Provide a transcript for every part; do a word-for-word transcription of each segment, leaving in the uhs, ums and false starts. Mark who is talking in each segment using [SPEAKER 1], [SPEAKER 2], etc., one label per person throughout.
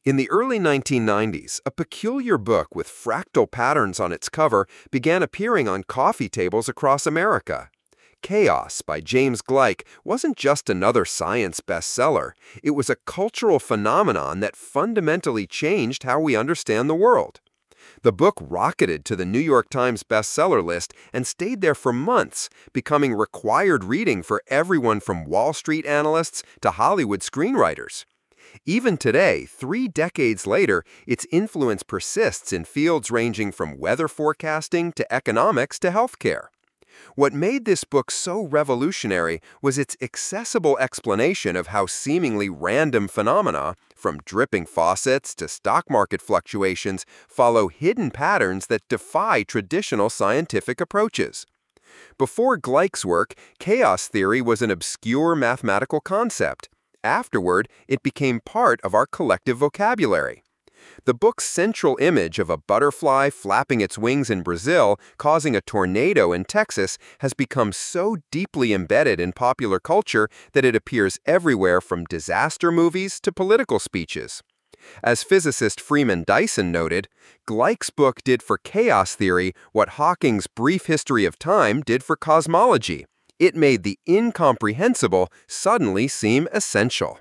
[SPEAKER 1] In the early nineteen nineties, a peculiar book with fractal patterns on its cover began appearing on coffee tables across America. Chaos by James Gleick wasn't just another science bestseller, it was a cultural phenomenon that fundamentally changed how we understand the world. The book rocketed to the New York Times bestseller list and stayed there for months, becoming required reading for everyone from Wall Street analysts to Hollywood screenwriters. Even today, three decades later, its influence persists in fields ranging from weather forecasting to economics to healthcare. What made this book so revolutionary was its accessible explanation of how seemingly random phenomena, from dripping faucets to stock market fluctuations, follow hidden patterns that defy traditional scientific approaches. Before Gleick's work, chaos theory was an obscure mathematical concept. Afterward, it became part of our collective vocabulary. The book's central image of a butterfly flapping its wings in Brazil, causing a tornado in Texas, has become so deeply embedded in popular culture that it appears everywhere from disaster movies to political speeches. As physicist Freeman Dyson noted, Gleick's book did for chaos theory what Hawking's Brief History of Time did for cosmology. It made the incomprehensible suddenly seem essential.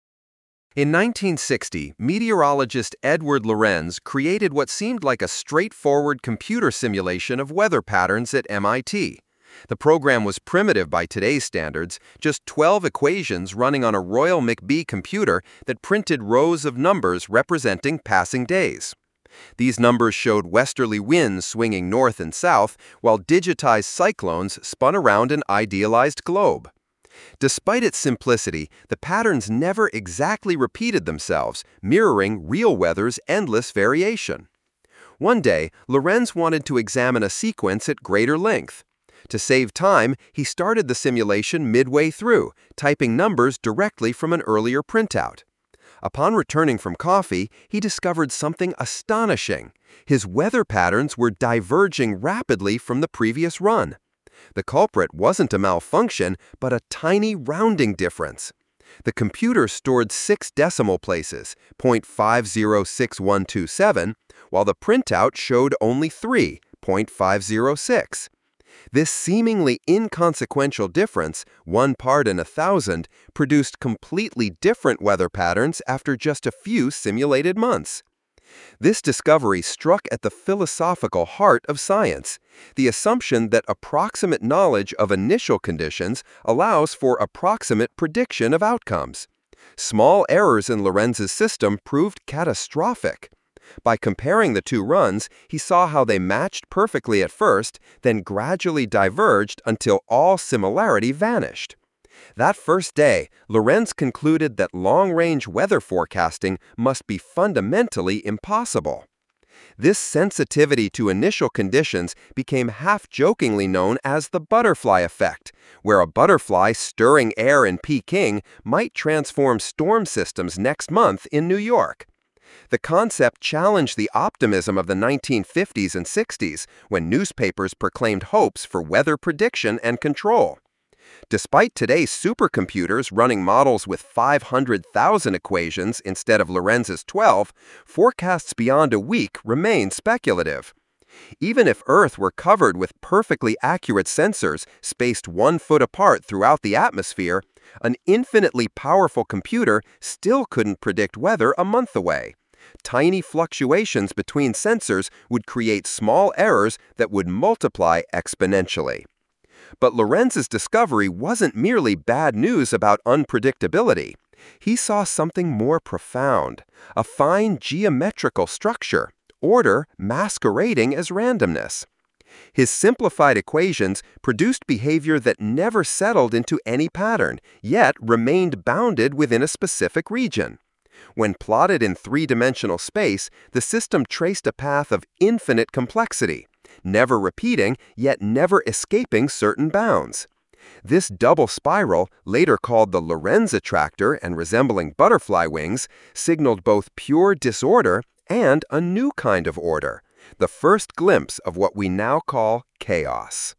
[SPEAKER 1] In nineteen sixty, meteorologist Edward Lorenz created what seemed like a straightforward computer simulation of weather patterns at M I T. The program was primitive by today's standards, just twelve equations running on a Royal McBee computer that printed rows of numbers representing passing days. These numbers showed westerly winds swinging north and south, while digitized cyclones spun around an idealized globe. Despite its simplicity, the patterns never exactly repeated themselves, mirroring real weather's endless variation. One day, Lorenz wanted to examine a sequence at greater length. To save time, he started the simulation midway through, typing numbers directly from an earlier printout. Upon returning from coffee, he discovered something astonishing. His weather patterns were diverging rapidly from the previous run. The culprit wasn't a malfunction, but a tiny rounding difference. The computer stored six decimal places, zero point five zero six one two seven, while the printout showed only three, zero point five zero six. This seemingly inconsequential difference, one part in a thousand, produced completely different weather patterns after just a few simulated months. This discovery struck at the philosophical heart of science, the assumption that approximate knowledge of initial conditions allows for approximate prediction of outcomes. Small errors in Lorenz's system proved catastrophic. By comparing the two runs, he saw how they matched perfectly at first, then gradually diverged until all similarity vanished. That first day, Lorenz concluded that long-range weather forecasting must be fundamentally impossible. This sensitivity to initial conditions became half-jokingly known as the butterfly effect, where a butterfly stirring air in Peking might transform storm systems next month in New York. The concept challenged the optimism of the nineteen fifties and sixties, when newspapers proclaimed hopes for weather prediction and control. Despite today's supercomputers running models with five hundred thousand equations instead of Lorenz's twelve, forecasts beyond a week remain speculative. Even if Earth were covered with perfectly accurate sensors spaced one foot apart throughout the atmosphere, an infinitely powerful computer still couldn't predict weather a month away. Tiny fluctuations between sensors would create small errors that would multiply exponentially. But Lorenz's discovery wasn't merely bad news about unpredictability. He saw something more profound, a fine geometrical structure, order masquerading as randomness. His simplified equations produced behavior that never settled into any pattern, yet remained bounded within a specific region. When plotted in three-dimensional space, the system traced a path of infinite complexity, never repeating, yet never escaping certain bounds. This double spiral, later called the Lorenz attractor and resembling butterfly wings, signaled both pure disorder and a new kind of order, the first glimpse of what we now call chaos.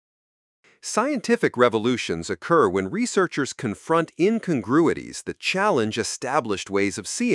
[SPEAKER 1] Scientific revolutions occur when researchers confront incongruities that challenge established ways of seeing.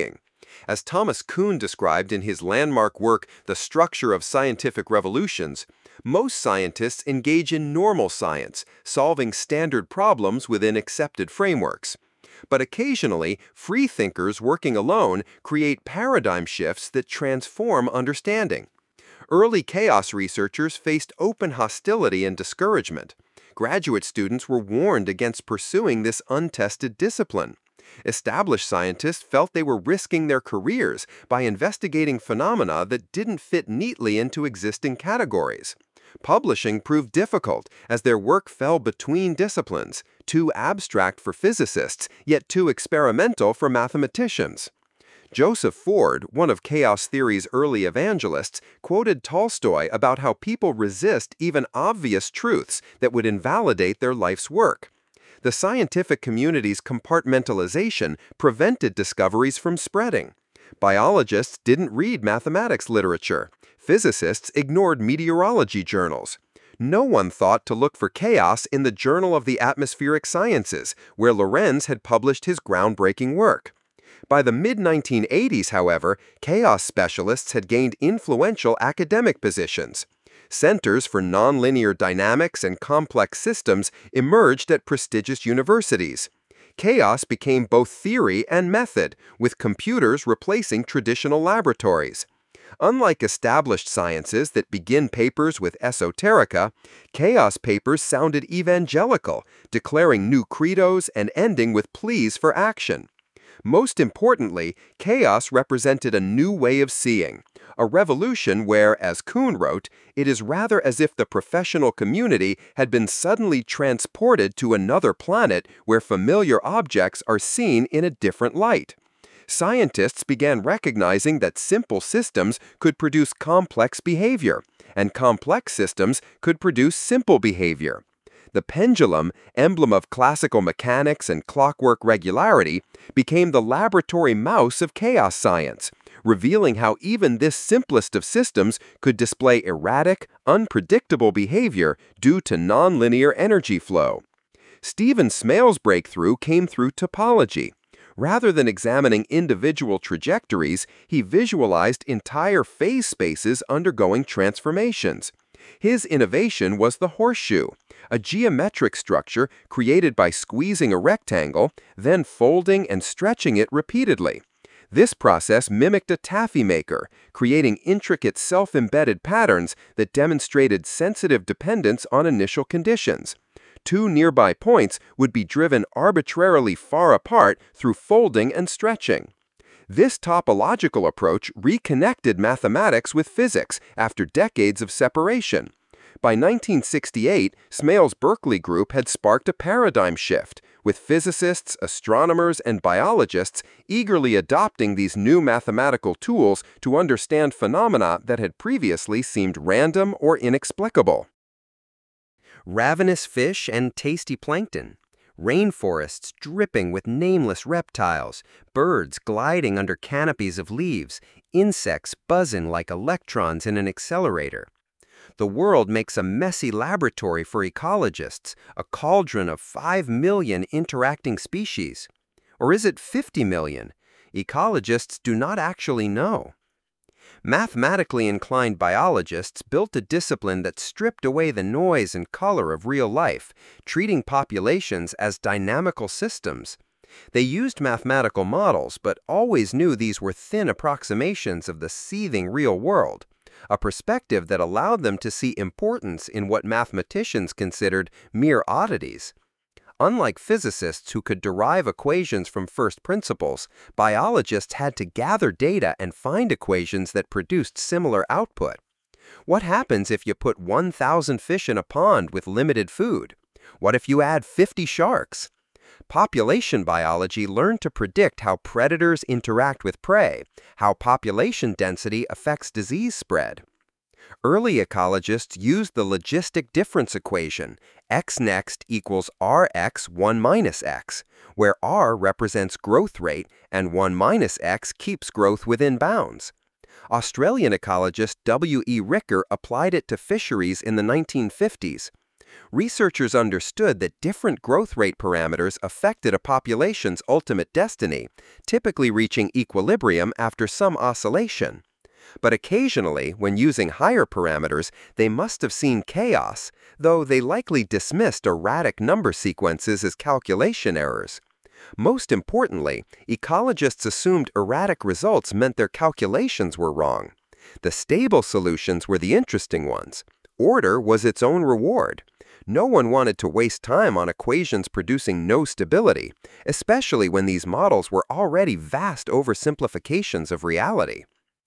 [SPEAKER 1] As Thomas Kuhn described in his landmark work, The Structure of Scientific Revolutions, most scientists engage in normal science, solving standard problems within accepted frameworks. But occasionally, free thinkers working alone create paradigm shifts that transform understanding. Early chaos researchers faced open hostility and discouragement. Graduate students were warned against pursuing this untested discipline. Established scientists felt they were risking their careers by investigating phenomena that didn't fit neatly into existing categories. Publishing proved difficult as their work fell between disciplines, too abstract for physicists, yet too experimental for mathematicians. Joseph Ford, one of chaos theory's early evangelists, quoted Tolstoy about how people resist even obvious truths that would invalidate their life's work. The scientific community's compartmentalization prevented discoveries from spreading. Biologists didn't read mathematics literature. Physicists ignored meteorology journals. No one thought to look for chaos in the Journal of the Atmospheric Sciences, where Lorentz had published his groundbreaking work. By the mid nineteen eighties, however, chaos specialists had gained influential academic positions. Centers for nonlinear dynamics and complex systems emerged at prestigious universities. Chaos became both theory and method, with computers replacing traditional laboratories. Unlike established sciences that begin papers with esoterica, chaos papers sounded evangelical, declaring new credos and ending with pleas for action. Most importantly, chaos represented a new way of seeing, a revolution where, as Kuhn wrote, it is rather as if the professional community had been suddenly transported to another planet where familiar objects are seen in a different light. Scientists began recognizing that simple systems could produce complex behavior, and complex systems could produce simple behavior. The pendulum, emblem of classical mechanics and clockwork regularity, became the laboratory mouse of chaos science, revealing how even this simplest of systems could display erratic, unpredictable behavior due to nonlinear energy flow. Stephen Smale's breakthrough came through topology. Rather than examining individual trajectories, he visualized entire phase spaces undergoing transformations. His innovation was the horseshoe, a geometric structure created by squeezing a rectangle, then folding and stretching it repeatedly. This process mimicked a taffy maker, creating intricate self-embedded patterns that demonstrated sensitive dependence on initial conditions. Two nearby points would be driven arbitrarily far apart through folding and stretching. This topological approach reconnected mathematics with physics after decades of separation. By nineteen sixty-eight, Smale's Berkeley group had sparked a paradigm shift, with physicists, astronomers, and biologists eagerly adopting these new mathematical tools to understand phenomena that had previously seemed random or inexplicable. Ravenous fish and tasty plankton, rainforests dripping with nameless reptiles, birds gliding under canopies of leaves, insects buzzing like electrons in an accelerator. The world makes a messy laboratory for ecologists, a cauldron of five million interacting species. Or is it fifty million? Ecologists do not actually know. Mathematically inclined biologists built a discipline that stripped away the noise and color of real life, treating populations as dynamical systems. They used mathematical models, but always knew these were thin approximations of the seething real world, a perspective that allowed them to see importance in what mathematicians considered mere oddities. Unlike physicists who could derive equations from first principles, biologists had to gather data and find equations that produced similar output. What happens if you put one thousand fish in a pond with limited food? What if you add fifty sharks? Population biology learned to predict how predators interact with prey, how population density affects disease spread. Early ecologists used the logistic difference equation, x next equals rx one minus x, where r represents growth rate and one minus x keeps growth within bounds. Australian ecologist W E Ricker applied it to fisheries in the nineteen fifties. Researchers understood that different growth rate parameters affected a population's ultimate destiny, typically reaching equilibrium after some oscillation. But occasionally, when using higher parameters, they must have seen chaos, though they likely dismissed erratic number sequences as calculation errors. Most importantly, ecologists assumed erratic results meant their calculations were wrong. The stable solutions were the interesting ones. Order was its own reward. No one wanted to waste time on equations producing no stability, especially when these models were already vast oversimplifications of reality.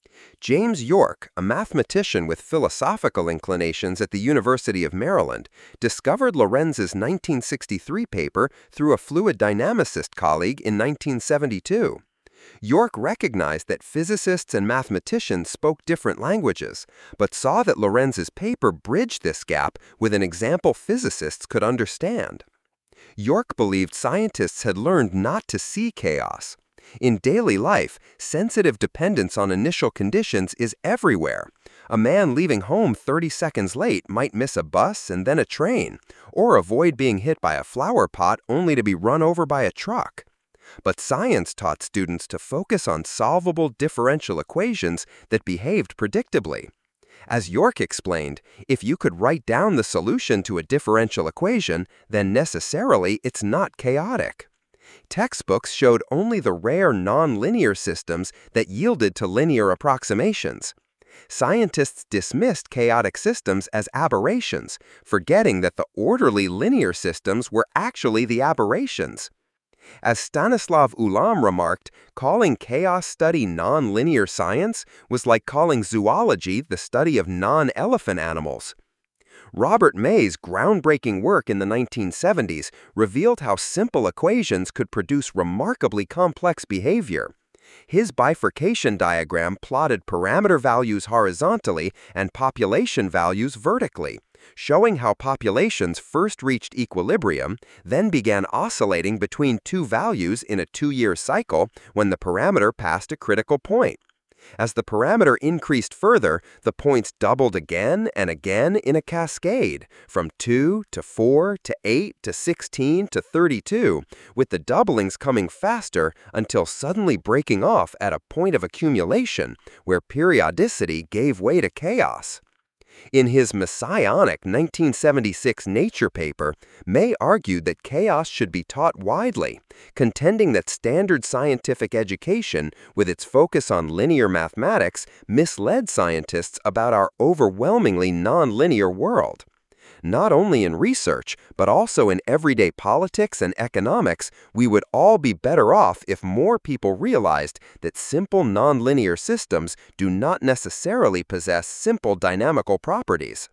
[SPEAKER 1] James York, a mathematician with philosophical inclinations at the University of Maryland, discovered Lorenz's nineteen sixty-three paper through a fluid dynamicist colleague in nineteen seventy-two. York recognized that physicists and mathematicians spoke different languages, but saw that Lorenz's paper bridged this gap with an example physicists could understand. York believed scientists had learned not to see chaos. In daily life, sensitive dependence on initial conditions is everywhere. A man leaving home thirty seconds late might miss a bus and then a train, or avoid being hit by a flower pot only to be run over by a truck. But science taught students to focus on solvable differential equations that behaved predictably. As York explained, if you could write down the solution to a differential equation, then necessarily it's not chaotic. Textbooks showed only the rare nonlinear systems that yielded to linear approximations. Scientists dismissed chaotic systems as aberrations, forgetting that the orderly linear systems were actually the aberrations. As Stanislav Ulam remarked, calling chaos study nonlinear science was like calling zoology the study of non-elephant animals. Robert May's groundbreaking work in the nineteen seventies revealed how simple equations could produce remarkably complex behavior. His bifurcation diagram plotted parameter values horizontally and population values vertically, showing how populations first reached equilibrium, then began oscillating between two values in a two-year cycle when the parameter passed a critical point. As the parameter increased further, the points doubled again and again in a cascade, from two to four to eight to sixteen to thirty-two, with the doublings coming faster until suddenly breaking off at a point of accumulation where periodicity gave way to chaos. In his messianic nineteen seventy-six Nature paper, May argued that chaos should be taught widely, contending that standard scientific education, with its focus on linear mathematics, misled scientists about our overwhelmingly nonlinear world. Not only in research, but also in everyday politics and economics, we would all be better off if more people realized that simple nonlinear systems do not necessarily possess simple dynamical properties.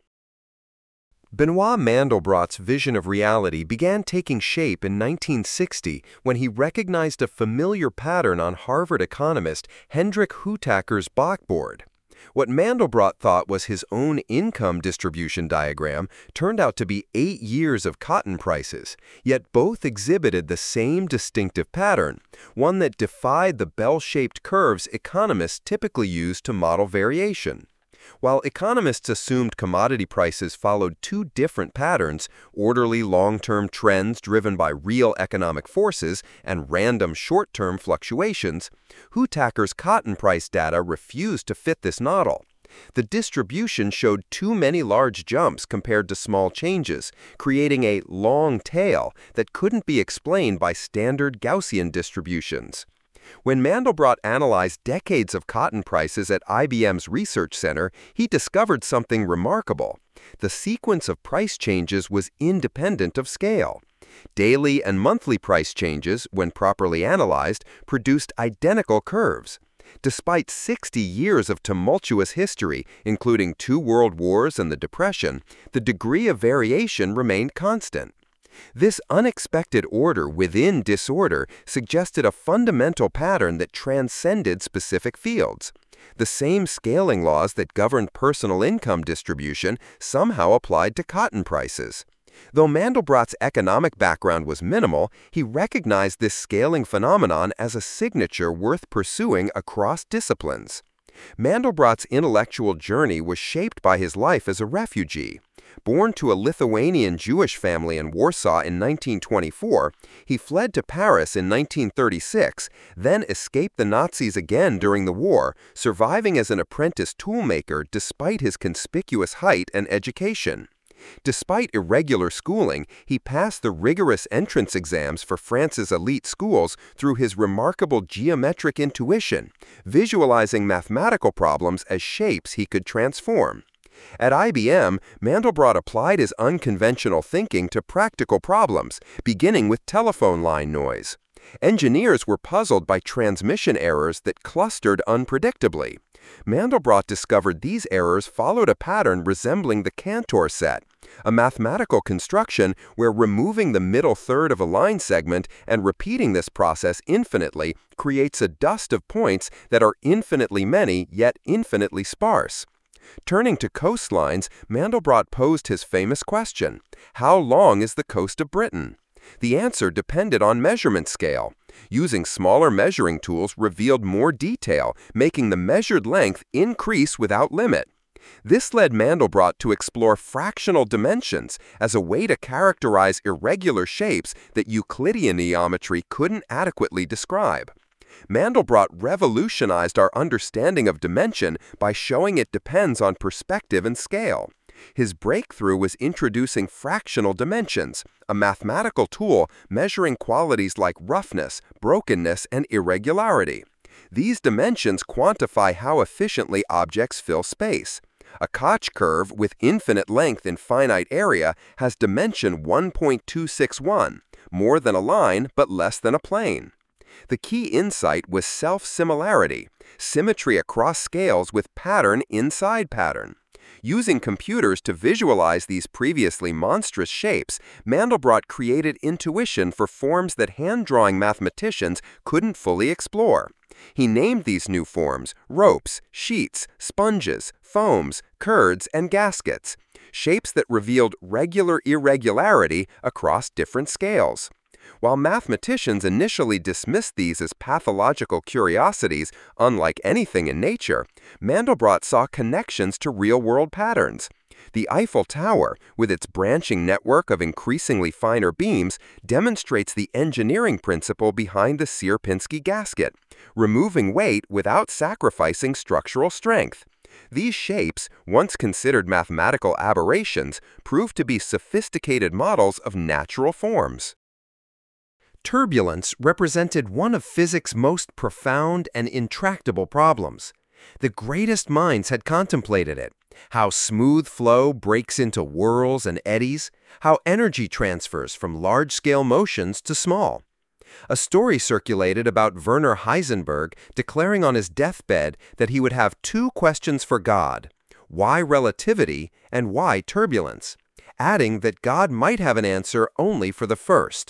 [SPEAKER 1] Benoit Mandelbrot's vision of reality began taking shape in nineteen sixty when he recognized a familiar pattern on Harvard economist Hendrik Houtaker's blackboard. What Mandelbrot thought was his own income distribution diagram turned out to be eight years of cotton prices, yet both exhibited the same distinctive pattern, one that defied the bell-shaped curves economists typically use to model variation. While economists assumed commodity prices followed two different patterns, orderly long-term trends driven by real economic forces and random short-term fluctuations, Houtaker's cotton price data refused to fit this model. The distribution showed too many large jumps compared to small changes, creating a long tail that couldn't be explained by standard Gaussian distributions. When Mandelbrot analyzed decades of cotton prices at I B M's research center, he discovered something remarkable. The sequence of price changes was independent of scale. Daily and monthly price changes, when properly analyzed, produced identical curves. Despite sixty years of tumultuous history, including two world wars and the Depression, the degree of variation remained constant. This unexpected order within disorder suggested a fundamental pattern that transcended specific fields. The same scaling laws that governed personal income distribution somehow applied to cotton prices. Though Mandelbrot's economic background was minimal, he recognized this scaling phenomenon as a signature worth pursuing across disciplines. Mandelbrot's intellectual journey was shaped by his life as a refugee. Born to a Lithuanian Jewish family in Warsaw in nineteen twenty-four, he fled to Paris in nineteen thirty-six, then escaped the Nazis again during the war, surviving as an apprentice toolmaker despite his conspicuous height and education. Despite irregular schooling, he passed the rigorous entrance exams for France's elite schools through his remarkable geometric intuition, visualizing mathematical problems as shapes he could transform. At I B M, Mandelbrot applied his unconventional thinking to practical problems, beginning with telephone line noise. Engineers were puzzled by transmission errors that clustered unpredictably. Mandelbrot discovered these errors followed a pattern resembling the Cantor set, a mathematical construction where removing the middle third of a line segment and repeating this process infinitely creates a dust of points that are infinitely many yet infinitely sparse. Turning to coastlines, Mandelbrot posed his famous question: how long is the coast of Britain? The answer depended on measurement scale. Using smaller measuring tools revealed more detail, making the measured length increase without limit. This led Mandelbrot to explore fractional dimensions as a way to characterize irregular shapes that Euclidean geometry couldn't adequately describe. Mandelbrot revolutionized our understanding of dimension by showing it depends on perspective and scale. His breakthrough was introducing fractional dimensions, a mathematical tool measuring qualities like roughness, brokenness, and irregularity. These dimensions quantify how efficiently objects fill space. A Koch curve with infinite length in finite area has dimension one point two six one, more than a line but less than a plane. The key insight was self-similarity, symmetry across scales with pattern inside pattern. Using computers to visualize these previously monstrous shapes, Mandelbrot created intuition for forms that hand-drawing mathematicians couldn't fully explore. He named these new forms ropes, sheets, sponges, foams, curds, and gaskets, shapes that revealed regular irregularity across different scales. While mathematicians initially dismissed these as pathological curiosities, unlike anything in nature, Mandelbrot saw connections to real-world patterns. The Eiffel Tower, with its branching network of increasingly finer beams, demonstrates the engineering principle behind the Sierpinski gasket, removing weight without sacrificing structural strength. These shapes, once considered mathematical aberrations, proved to be sophisticated models of natural forms. Turbulence represented one of physics' most profound and intractable problems. The greatest minds had contemplated it: how smooth flow breaks into whirls and eddies, how energy transfers from large-scale motions to small. A story circulated about Werner Heisenberg declaring on his deathbed that he would have two questions for God: why relativity and why turbulence, adding that God might have an answer only for the first.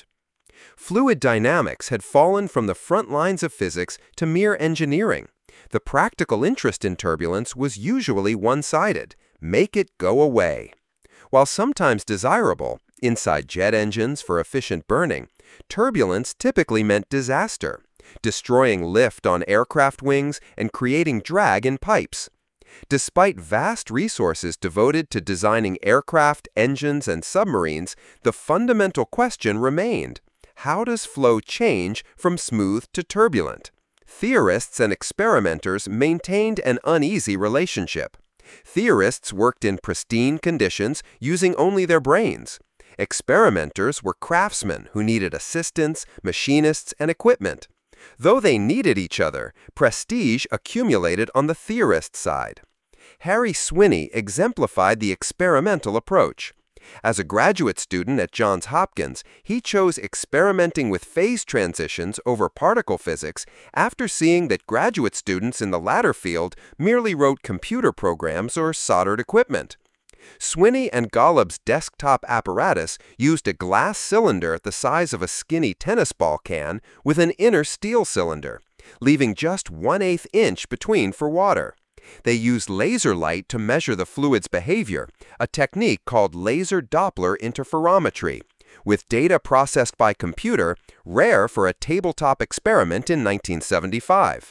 [SPEAKER 1] Fluid dynamics had fallen from the front lines of physics to mere engineering. The practical interest in turbulence was usually one-sided: make it go away. While sometimes desirable, inside jet engines for efficient burning, turbulence typically meant disaster, destroying lift on aircraft wings and creating drag in pipes. Despite vast resources devoted to designing aircraft, engines, and submarines, the fundamental question remained: how does flow change from smooth to turbulent? Theorists and experimenters maintained an uneasy relationship. Theorists worked in pristine conditions using only their brains. Experimenters were craftsmen who needed assistants, machinists, and equipment. Though they needed each other, prestige accumulated on the theorist side. Harry Swinney exemplified the experimental approach. As a graduate student at Johns Hopkins, he chose experimenting with phase transitions over particle physics after seeing that graduate students in the latter field merely wrote computer programs or soldered equipment. Swinney and Golub's desktop apparatus used a glass cylinder the size of a skinny tennis ball can with an inner steel cylinder, leaving just one-eighth inch between for water. They used laser light to measure the fluid's behavior, a technique called laser Doppler interferometry, with data processed by computer, rare for a tabletop experiment in nineteen seventy-five.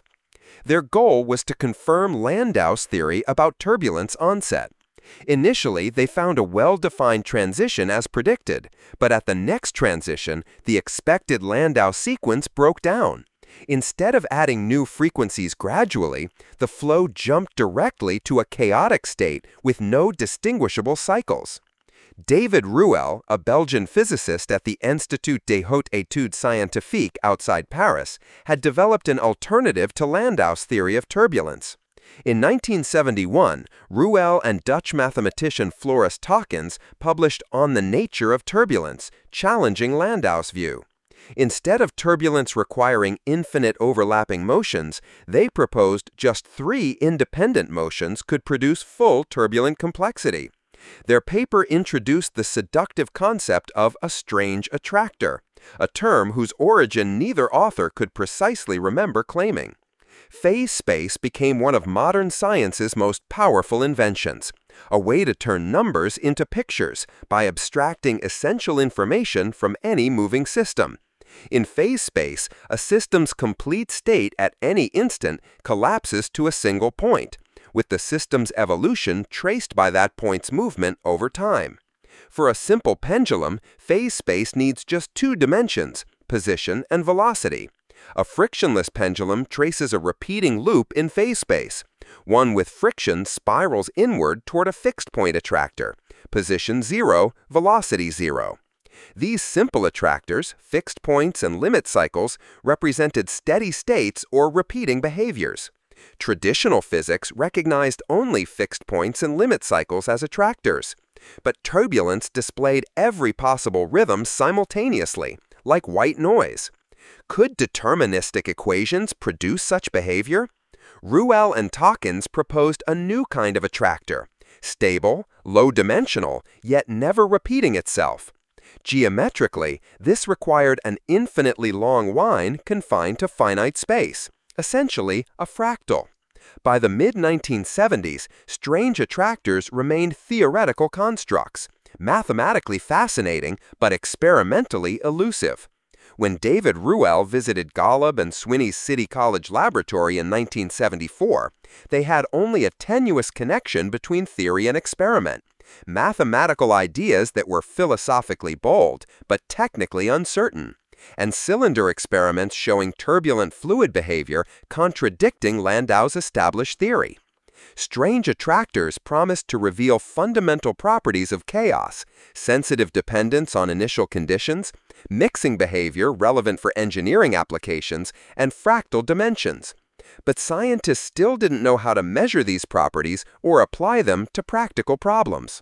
[SPEAKER 1] Their goal was to confirm Landau's theory about turbulence onset. Initially, they found a well-defined transition as predicted, but at the next transition, the expected Landau sequence broke down. Instead of adding new frequencies gradually, the flow jumped directly to a chaotic state with no distinguishable cycles. David Rouelle, a Belgian physicist at the Institut des Hautes Études Scientifiques outside Paris, had developed an alternative to Landau's theory of turbulence. In nineteen seventy-one, Rouelle and Dutch mathematician Floris Takens published On the Nature of Turbulence, challenging Landau's view. Instead of turbulence requiring infinite overlapping motions, they proposed just three independent motions could produce full turbulent complexity. Their paper introduced the seductive concept of a strange attractor, a term whose origin neither author could precisely remember claiming. Phase space became one of modern science's most powerful inventions, a way to turn numbers into pictures by abstracting essential information from any moving system. In phase space, a system's complete state at any instant collapses to a single point, with the system's evolution traced by that point's movement over time. For a simple pendulum, phase space needs just two dimensions, position and velocity. A frictionless pendulum traces a repeating loop in phase space. One with friction spirals inward toward a fixed point attractor, position zero, velocity zero. These simple attractors, fixed points, and limit cycles represented steady states or repeating behaviors. Traditional physics recognized only fixed points and limit cycles as attractors, but turbulence displayed every possible rhythm simultaneously, like white noise. Could deterministic equations produce such behavior? Rouelle and Takens proposed a new kind of attractor, stable, low-dimensional, yet never repeating itself. Geometrically, this required an infinitely long line confined to finite space, essentially a fractal. By the mid nineteen seventies, strange attractors remained theoretical constructs, mathematically fascinating but experimentally elusive. When David Rouelle visited Golub and Swinney's City College laboratory in nineteen seventy-four, they had only a tenuous connection between theory and experiment. Mathematical ideas that were philosophically bold, but technically uncertain, and cylinder experiments showing turbulent fluid behavior contradicting Landau's established theory. Strange attractors promised to reveal fundamental properties of chaos, sensitive dependence on initial conditions, mixing behavior relevant for engineering applications, and fractal dimensions. But scientists still didn't know how to measure these properties or apply them to practical problems.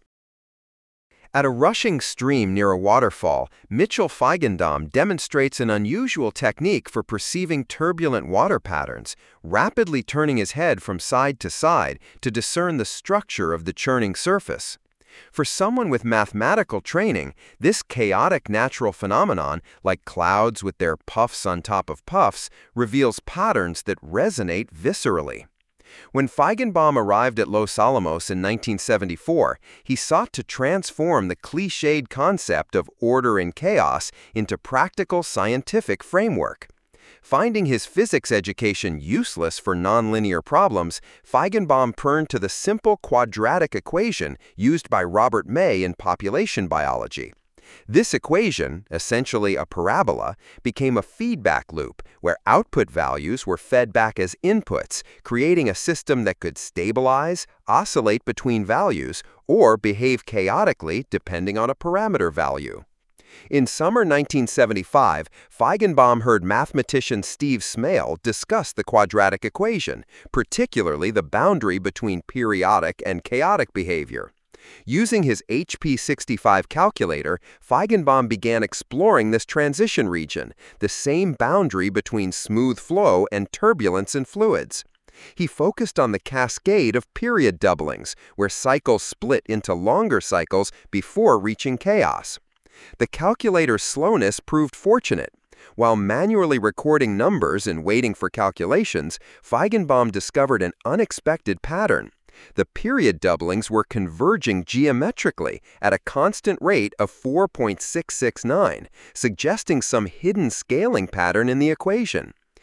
[SPEAKER 1] At a rushing stream near a waterfall, Mitchell Feigenbaum demonstrates an unusual technique for perceiving turbulent water patterns, rapidly turning his head from side to side to discern the structure of the churning surface. For someone with mathematical training, this chaotic natural phenomenon, like clouds with their puffs on top of puffs, reveals patterns that resonate viscerally. When Feigenbaum arrived at Los Alamos in nineteen seventy-four, he sought to transform the cliched concept of order and chaos into practical scientific framework. Finding his physics education useless for nonlinear problems, Feigenbaum turned to the simple quadratic equation used by Robert May in population biology. This equation, essentially a parabola, became a feedback loop where output values were fed back as inputs, creating a system that could stabilize, oscillate between values, or behave chaotically depending on a parameter value. In summer nineteen seventy-five, Feigenbaum heard mathematician Steve Smale discuss the quadratic equation, particularly the boundary between periodic and chaotic behavior. Using his H P sixty-five calculator, Feigenbaum began exploring this transition region, the same boundary between smooth flow and turbulence in fluids. He focused on the cascade of period doublings, where cycles split into longer cycles before reaching chaos. The calculator's slowness proved fortunate. While manually recording numbers and waiting for calculations, Feigenbaum discovered an unexpected pattern. The period doublings were converging geometrically at a constant rate of four point six six nine, suggesting some hidden scaling pattern in the equation.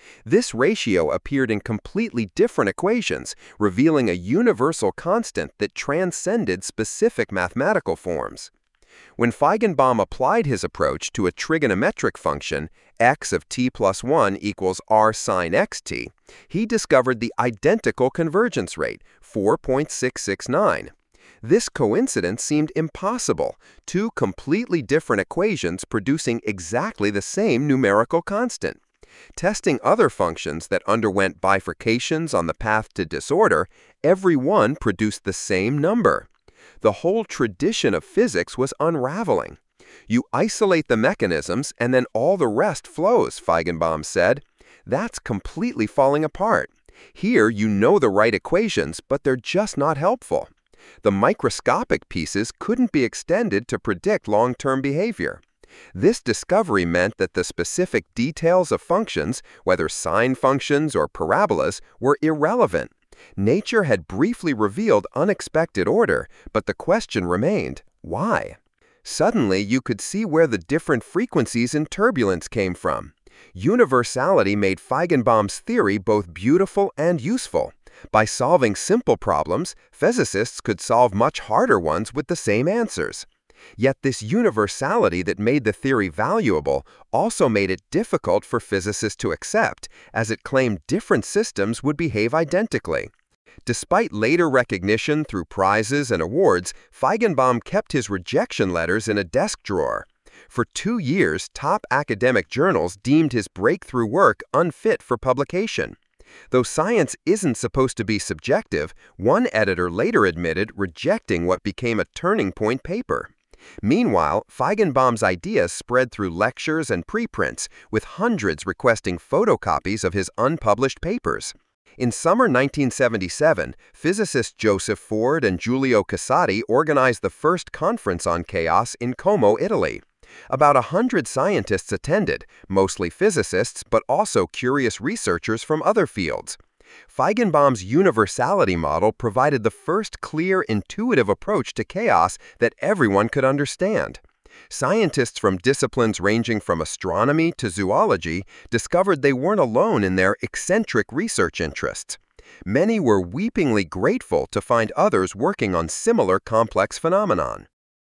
[SPEAKER 1] This ratio appeared in completely different equations, revealing a universal constant that transcended specific mathematical forms. When Feigenbaum applied his approach to a trigonometric function, x of t plus one equals r sine xt, he discovered the identical convergence rate, four point six six nine. This coincidence seemed impossible, two completely different equations producing exactly the same numerical constant. Testing other functions that underwent bifurcations on the path to disorder, every one produced the same number. The whole tradition of physics was unraveling. You isolate the mechanisms and then all the rest flows, Feigenbaum said. That's completely falling apart. Here you know the right equations, but they're just not helpful. The microscopic pieces couldn't be extended to predict long-term behavior. This discovery meant that the specific details of functions, whether sine functions or parabolas, were irrelevant. Nature had briefly revealed unexpected order, but the question remained, why? Suddenly, you could see where the different frequencies in turbulence came from. Universality made Feigenbaum's theory both beautiful and useful. By solving simple problems, physicists could solve much harder ones with the same answers. Yet this universality that made the theory valuable also made it difficult for physicists to accept, as it claimed different systems would behave identically. Despite later recognition through prizes and awards, Feigenbaum kept his rejection letters in a desk drawer. For two years, top academic journals deemed his breakthrough work unfit for publication. Though science isn't supposed to be subjective, one editor later admitted rejecting what became a turning point paper. Meanwhile, Feigenbaum's ideas spread through lectures and preprints, with hundreds requesting photocopies of his unpublished papers. In summer nineteen seventy-seven, physicists Joseph Ford and Giulio Casati organized the first conference on chaos in Como, Italy. About a hundred scientists attended, mostly physicists, but also curious researchers from other fields. Feigenbaum's universality model provided the first clear, intuitive approach to chaos that everyone could understand. Scientists from disciplines ranging from astronomy to zoology discovered they weren't alone in their eccentric research interests. Many were weepingly grateful to find others working on similar complex phenomenon.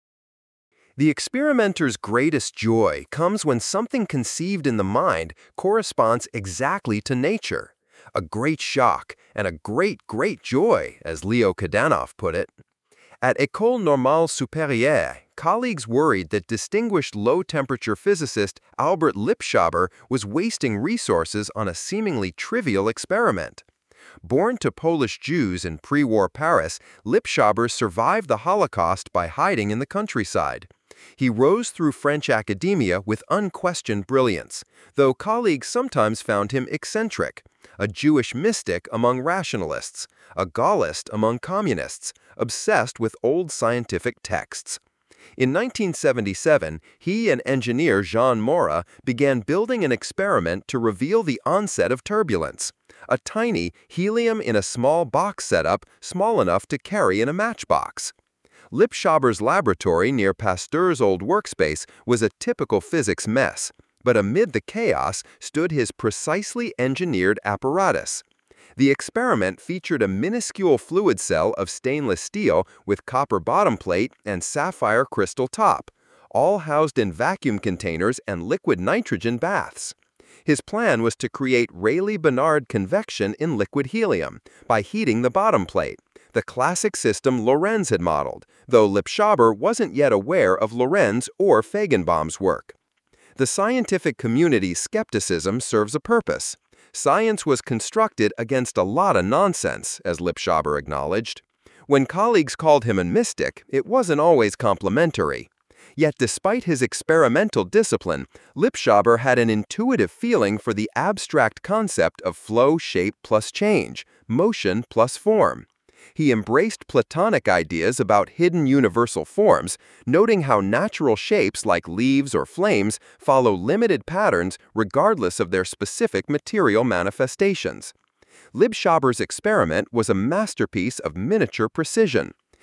[SPEAKER 1] The experimenter's greatest joy comes when something conceived in the mind corresponds exactly to nature. A great shock and a great, great joy, as Leo Kadanoff put it. At École Normale Supérieure, colleagues worried that distinguished low-temperature physicist Albert Lipschaber was wasting resources on a seemingly trivial experiment. Born to Polish Jews in pre-war Paris, Lipschaber survived the Holocaust by hiding in the countryside. He rose through French academia with unquestioned brilliance, though colleagues sometimes found him eccentric. A Jewish mystic among rationalists, a Gaullist among communists, obsessed with old scientific texts. In nineteen seventy-seven, he and engineer Jean Morat began building an experiment to reveal the onset of turbulence, a tiny helium in a small box setup small enough to carry in a matchbox. Lipschaber's laboratory near Pasteur's old workspace was a typical physics mess, but amid the chaos stood his precisely engineered apparatus. The experiment featured a minuscule fluid cell of stainless steel with copper bottom plate and sapphire crystal top, all housed in vacuum containers and liquid nitrogen baths. His plan was to create Rayleigh-Benard convection in liquid helium by heating the bottom plate, the classic system Lorentz had modeled, though Lipschaber wasn't yet aware of Lorentz or Feigenbaum's work. The scientific community's skepticism serves a purpose. Science was constructed against a lot of nonsense, as Lipschaber acknowledged. When colleagues called him a mystic, it wasn't always complimentary. Yet despite his experimental discipline, Lipschaber had an intuitive feeling for the abstract concept of flow, shape plus change, motion plus form. He embraced Platonic ideas about hidden universal forms, noting how natural shapes like leaves or flames follow limited patterns regardless of their specific material manifestations. Lipschaber's experiment was a masterpiece of miniature precision.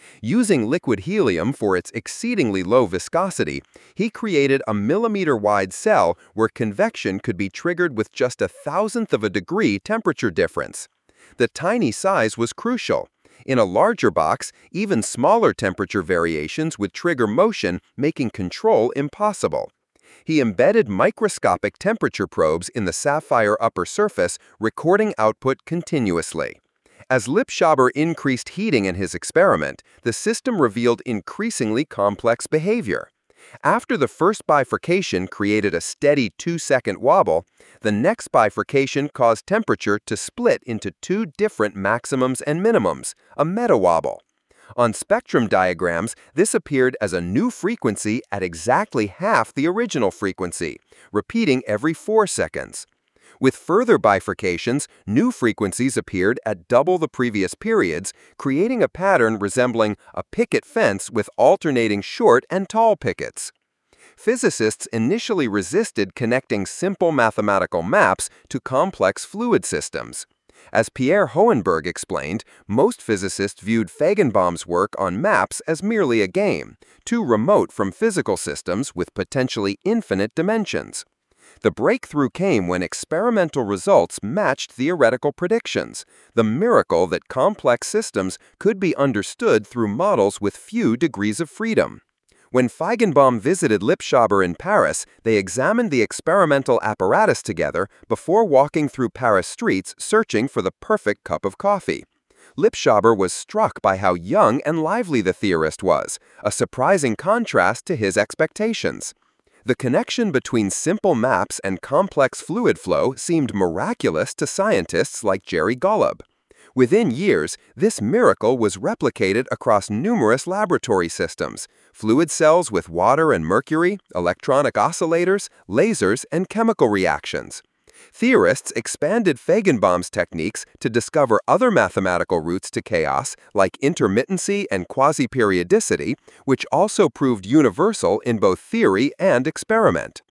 [SPEAKER 1] Using liquid helium for its exceedingly low viscosity, he created a millimeter-wide cell where convection could be triggered with just a thousandth of a degree temperature difference. The tiny size was crucial. In a larger box, even smaller temperature variations would trigger motion, making control impossible. He embedded microscopic temperature probes in the sapphire upper surface, recording output continuously. As Lipshaber increased heating in his experiment, the system revealed increasingly complex behavior. After the first bifurcation created a steady two-second wobble, the next bifurcation caused temperature to split into two different maximums and minimums, a metawobble. On spectrum diagrams, this appeared as a new frequency at exactly half the original frequency, repeating every four seconds. With further bifurcations, new frequencies appeared at double the previous periods, creating a pattern resembling a picket fence with alternating short and tall pickets. Physicists initially resisted connecting simple mathematical maps to complex fluid systems. As Pierre Hohenberg explained, most physicists viewed Feigenbaum's work on maps as merely a game, too remote from physical systems with potentially infinite dimensions. The breakthrough came when experimental results matched theoretical predictions, the miracle that complex systems could be understood through models with few degrees of freedom. When Feigenbaum visited Lipshaber in Paris, they examined the experimental apparatus together before walking through Paris streets searching for the perfect cup of coffee. Lipshaber was struck by how young and lively the theorist was, a surprising contrast to his expectations. The connection between simple maps and complex fluid flow seemed miraculous to scientists like Jerry Golub. Within years, this miracle was replicated across numerous laboratory systems: fluid cells with water and mercury, electronic oscillators, lasers, and chemical reactions. Theorists expanded Feigenbaum's techniques to discover other mathematical routes to chaos, like intermittency and quasi-periodicity, which also proved universal in both theory and experiment.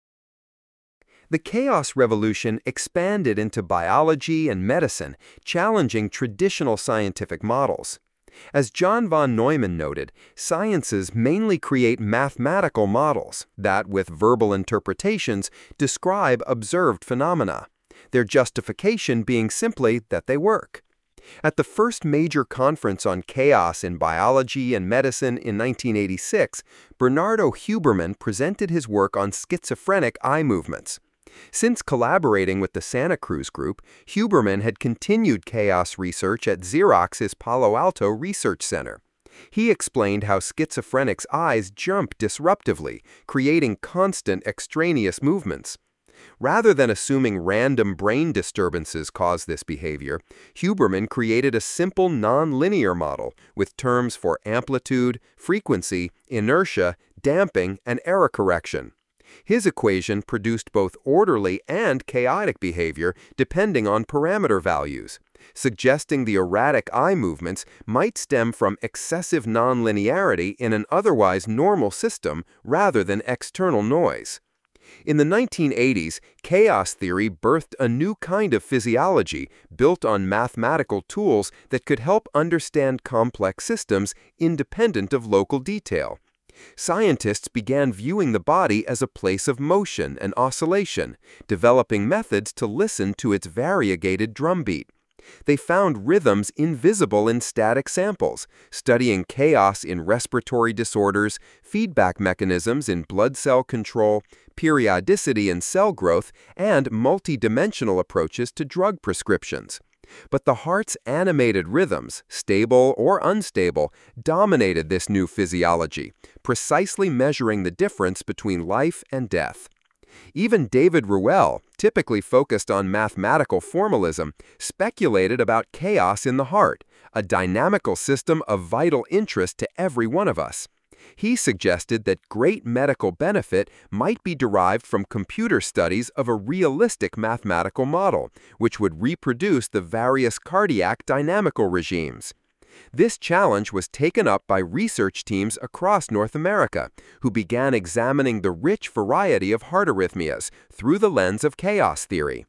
[SPEAKER 1] The chaos revolution expanded into biology and medicine, challenging traditional scientific models. As John von Neumann noted, sciences mainly create mathematical models that, with verbal interpretations, describe observed phenomena, their justification being simply that they work. At the first major conference on chaos in biology and medicine in nineteen eighty-six, Bernardo Huberman presented his work on schizophrenic eye movements. Since collaborating with the Santa Cruz Group, Huberman had continued chaos research at Xerox's Palo Alto Research Center. He explained how schizophrenics' eyes jump disruptively, creating constant extraneous movements. Rather than assuming random brain disturbances cause this behavior, Huberman created a simple non-linear model with terms for amplitude, frequency, inertia, damping, and error correction. His equation produced both orderly and chaotic behavior depending on parameter values, suggesting the erratic eye movements might stem from excessive nonlinearity in an otherwise normal system rather than external noise. In the nineteen eighties, chaos theory birthed a new kind of physiology built on mathematical tools that could help understand complex systems independent of local detail. Scientists began viewing the body as a place of motion and oscillation, developing methods to listen to its variegated drumbeat. They found rhythms invisible in static samples, studying chaos in respiratory disorders, feedback mechanisms in blood cell control, periodicity in cell growth, and multidimensional approaches to drug prescriptions. But the heart's animated rhythms, stable or unstable, dominated this new physiology, precisely measuring the difference between life and death. Even David Ruel, typically focused on mathematical formalism, speculated about chaos in the heart, a dynamical system of vital interest to every one of us. He suggested that great medical benefit might be derived from computer studies of a realistic mathematical model, which would reproduce the various cardiac dynamical regimes. This challenge was taken up by research teams across North America, who began examining the rich variety of heart arrhythmias through the lens of chaos theory.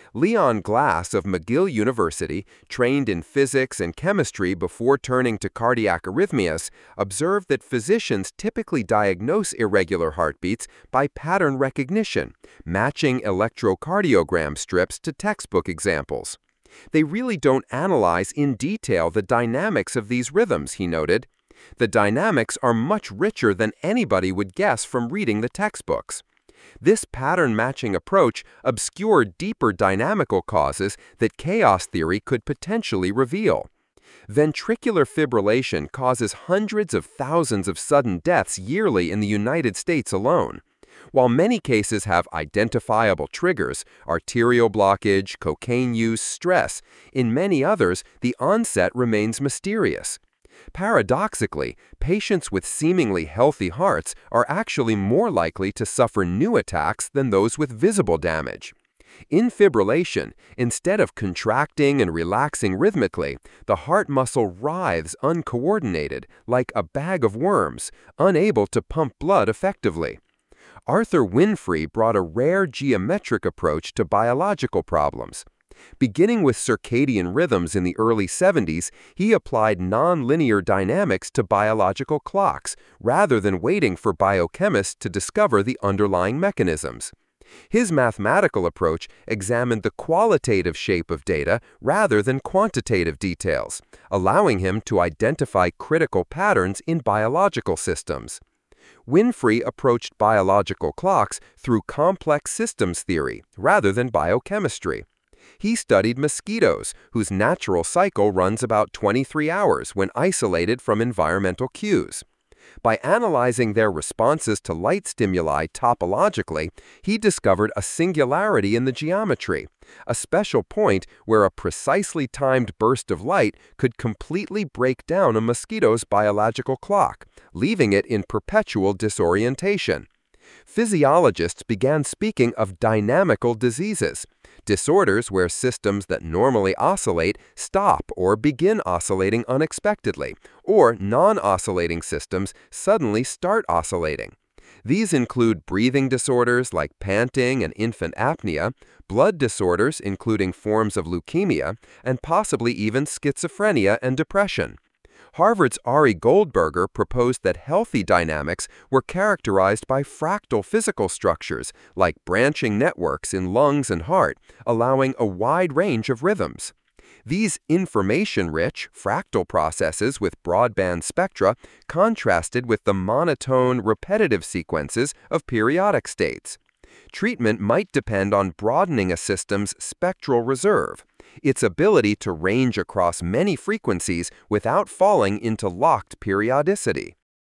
[SPEAKER 1] Leon Glass of McGill University, trained in physics and chemistry before turning to cardiac arrhythmias, observed that physicians typically diagnose irregular heartbeats by pattern recognition, matching electrocardiogram strips to textbook examples. They really don't analyze in detail the dynamics of these rhythms, he noted. The dynamics are much richer than anybody would guess from reading the textbooks. This pattern-matching approach obscured deeper dynamical causes that chaos theory could potentially reveal. Ventricular fibrillation causes hundreds of thousands of sudden deaths yearly in the United States alone. While many cases have identifiable triggers, arterial blockage, cocaine use, stress, in many others, the onset remains mysterious. Paradoxically, patients with seemingly healthy hearts are actually more likely to suffer new attacks than those with visible damage. In fibrillation, instead of contracting and relaxing rhythmically, the heart muscle writhes uncoordinated, like a bag of worms, unable to pump blood effectively. Arthur Winfrey brought a rare geometric approach to biological problems. Beginning with circadian rhythms in the early seventies, he applied nonlinear dynamics to biological clocks, rather than waiting for biochemists to discover the underlying mechanisms. His mathematical approach examined the qualitative shape of data rather than quantitative details, allowing him to identify critical patterns in biological systems. Winfrey approached biological clocks through complex systems theory rather than biochemistry. He studied mosquitoes, whose natural cycle runs about twenty-three hours when isolated from environmental cues. By analyzing their responses to light stimuli topologically, he discovered a singularity in the geometry, a special point where a precisely timed burst of light could completely break down a mosquito's biological clock, leaving it in perpetual disorientation. Physiologists began speaking of dynamical diseases, disorders where systems that normally oscillate stop or begin oscillating unexpectedly, or non-oscillating systems suddenly start oscillating. These include breathing disorders like panting and infant apnea, blood disorders including forms of leukemia, and possibly even schizophrenia and depression. Harvard's Ari Goldberger proposed that healthy dynamics were characterized by fractal physical structures, like branching networks in lungs and heart, allowing a wide range of rhythms. These information-rich, fractal processes with broadband spectra contrasted with the monotone, repetitive sequences of periodic states. Treatment might depend on broadening a system's spectral reserve, its ability to range across many frequencies without falling into locked periodicity.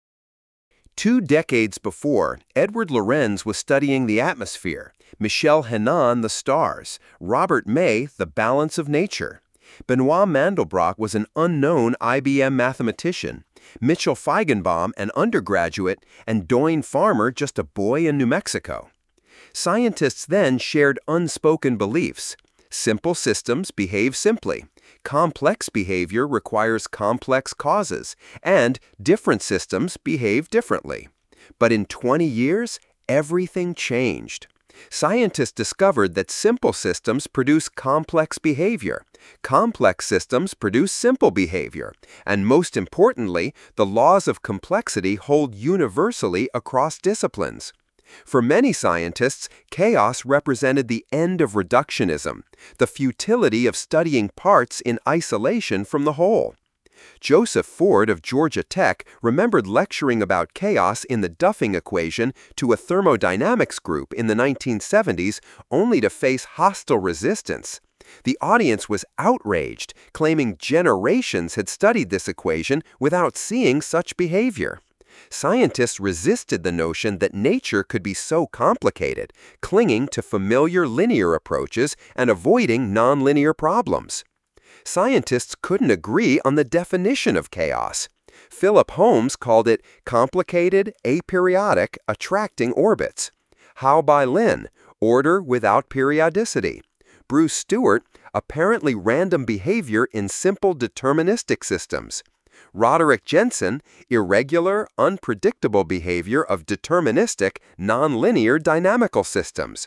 [SPEAKER 1] Two decades before, Edward Lorenz was studying the atmosphere, Michel Hennon the stars, Robert May the balance of nature. Benoit Mandelbrot was an unknown I B M mathematician, Mitchell Feigenbaum an undergraduate, and Doyne Farmer just a boy in New Mexico. Scientists then shared unspoken beliefs. Simple systems behave simply. Complex behavior requires complex causes, and different systems behave differently. But in twenty years, everything changed. Scientists discovered that simple systems produce complex behavior. Complex systems produce simple behavior. And most importantly, the laws of complexity hold universally across disciplines. For many scientists, chaos represented the end of reductionism, the futility of studying parts in isolation from the whole. Joseph Ford of Georgia Tech remembered lecturing about chaos in the Duffing equation to a thermodynamics group in the nineteen seventies, only to face hostile resistance. The audience was outraged, claiming generations had studied this equation without seeing such behavior. Scientists resisted the notion that nature could be so complicated, clinging to familiar linear approaches and avoiding nonlinear problems. Scientists couldn't agree on the definition of chaos. Philip Holmes called it complicated, aperiodic, attracting orbits. Hao Bai-Lin, order without periodicity. Bruce Stewart, apparently random behavior in simple deterministic systems. Roderick Jensen, irregular, unpredictable behavior of deterministic, nonlinear dynamical systems.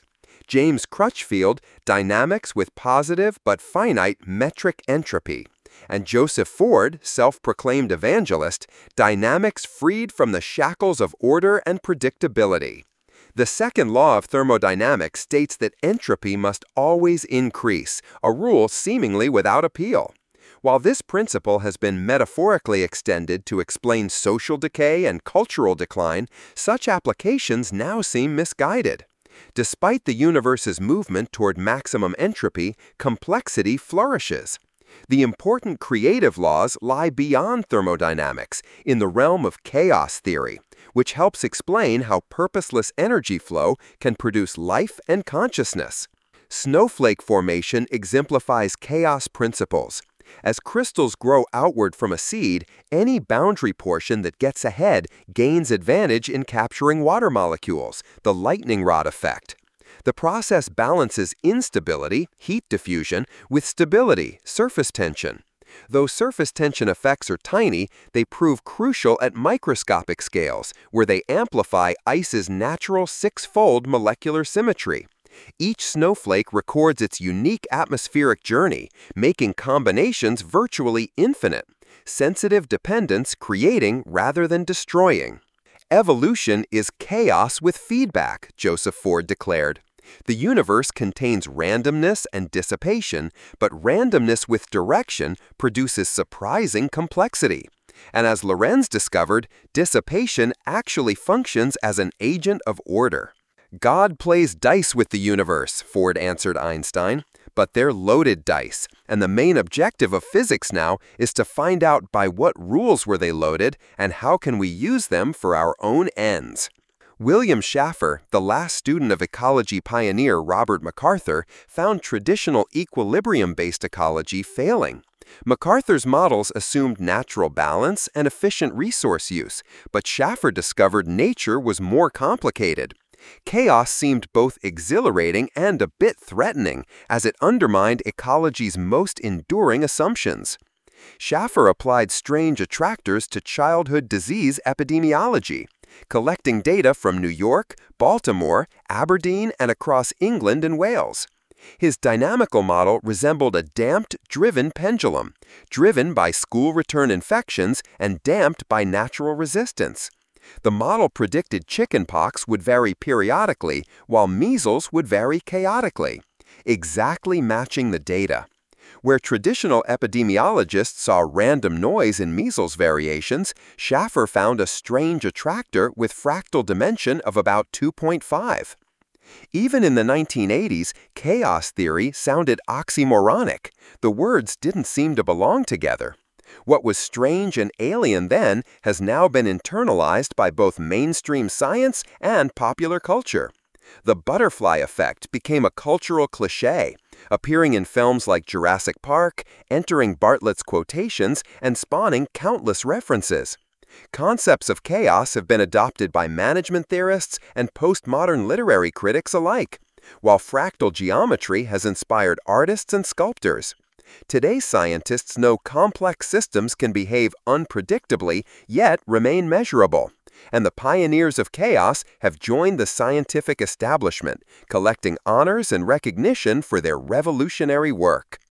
[SPEAKER 1] James Crutchfield, Dynamics with Positive but Finite Metric Entropy. And Joseph Ford, self-proclaimed evangelist, Dynamics Freed from the Shackles of Order and Predictability. The second law of thermodynamics states that entropy must always increase, a rule seemingly without appeal. While this principle has been metaphorically extended to explain social decay and cultural decline, such applications now seem misguided. Despite the universe's movement toward maximum entropy, complexity flourishes. The important creative laws lie beyond thermodynamics, in the realm of chaos theory, which helps explain how purposeless energy flow can produce life and consciousness. Snowflake formation exemplifies chaos principles. As crystals grow outward from a seed, any boundary portion that gets ahead gains advantage in capturing water molecules, the lightning rod effect. The process balances instability, heat diffusion, with stability, surface tension. Though surface tension effects are tiny, they prove crucial at microscopic scales, where they amplify ice's natural six-fold molecular symmetry. Each snowflake records its unique atmospheric journey, making combinations virtually infinite. Sensitive dependence creating rather than destroying. Evolution is chaos with feedback, Joseph Ford declared. The universe contains randomness and dissipation, but randomness with direction produces surprising complexity. And as Lorentz discovered, dissipation actually functions as an agent of order. God plays dice with the universe, Ford answered Einstein, but they're loaded dice, and the main objective of physics now is to find out by what rules were they loaded and how can we use them for our own ends. William Schaffer, the last student of ecology pioneer Robert MacArthur, found traditional equilibrium-based ecology failing. MacArthur's models assumed natural balance and efficient resource use, but Schaffer discovered nature was more complicated. Chaos seemed both exhilarating and a bit threatening, as it undermined ecology's most enduring assumptions. Schaffer applied strange attractors to childhood disease epidemiology, collecting data from New York, Baltimore, Aberdeen, and across England and Wales. His dynamical model resembled a damped, driven pendulum, driven by school return infections and damped by natural resistance. The model predicted chickenpox would vary periodically, while measles would vary chaotically, exactly matching the data. Where traditional epidemiologists saw random noise in measles variations, Schaffer found a strange attractor with fractal dimension of about two point five. Even in the nineteen eighties, chaos theory sounded oxymoronic. The words didn't seem to belong together. What was strange and alien then has now been internalized by both mainstream science and popular culture. The butterfly effect became a cultural cliché, appearing in films like Jurassic Park, entering Bartlett's quotations, and spawning countless references. Concepts of chaos have been adopted by management theorists and postmodern literary critics alike, while fractal geometry has inspired artists and sculptors. Today's scientists know complex systems can behave unpredictably, yet remain measurable. And the pioneers of chaos have joined the scientific establishment, collecting honors and recognition for their revolutionary work.